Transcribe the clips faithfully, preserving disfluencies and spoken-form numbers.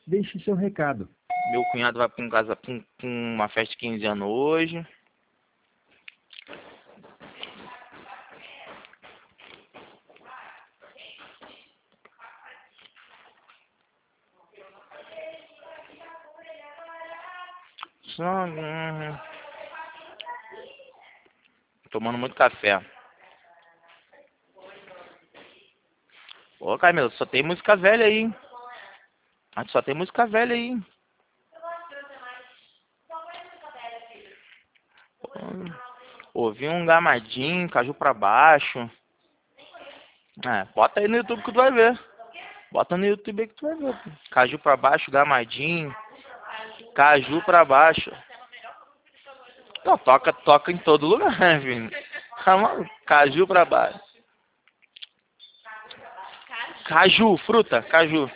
Deixe seu recado. Meu cunhado vai pra um casa, pra um- pra uma festa de quinze anos hoje. Só, hum, tomando muito café. Ô, Camila, só tem música velha aí, hein? Ah, só tem música velha aí, hein? Hum, Ouvi um gamadinho, caju pra baixo. É, bota aí no YouTube que tu vai ver. Bota no YouTube aí que tu vai ver. Pô. Caju pra baixo, gamadinho. Caju pra baixo. Não, toca, toca em todo lugar, né, filho? Calma, caju pra baixo. Caju, fruta, caju.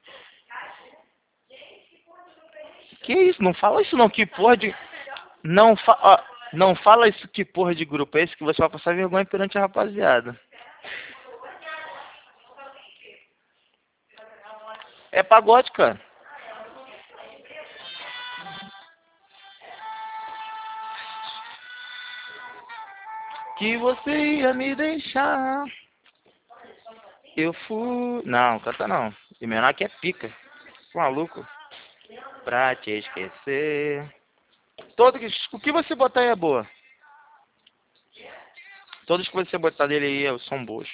Que isso? Não fala isso não, que porra de... Não, fa... ó, não fala isso que porra de grupo é esse que você vai passar vergonha perante a rapaziada. É pagode, cara. Que você ia me deixar. Eu fui... Não, canta não. E menor que é pica. Maluco. Pra te esquecer. Todo que... O que você botar aí é boa. Todos que você botar dele aí são boas.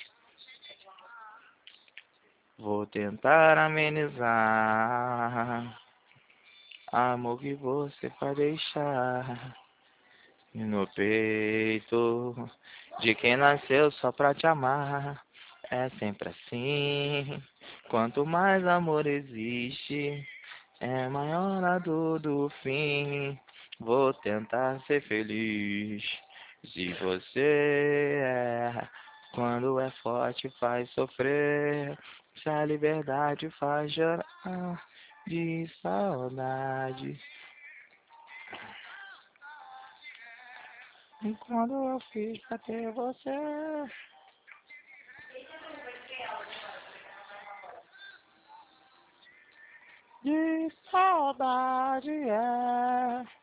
Vou tentar amenizar. Amor que você vai deixar no peito de quem nasceu só pra te amar. É sempre assim. Quanto mais amor existe, é maior a dor do fim. Vou tentar ser feliz. Se você é, quando é forte faz sofrer. Se a liberdade faz chorar de saudade. E quando eu fiz pra ter você. De saudade, é.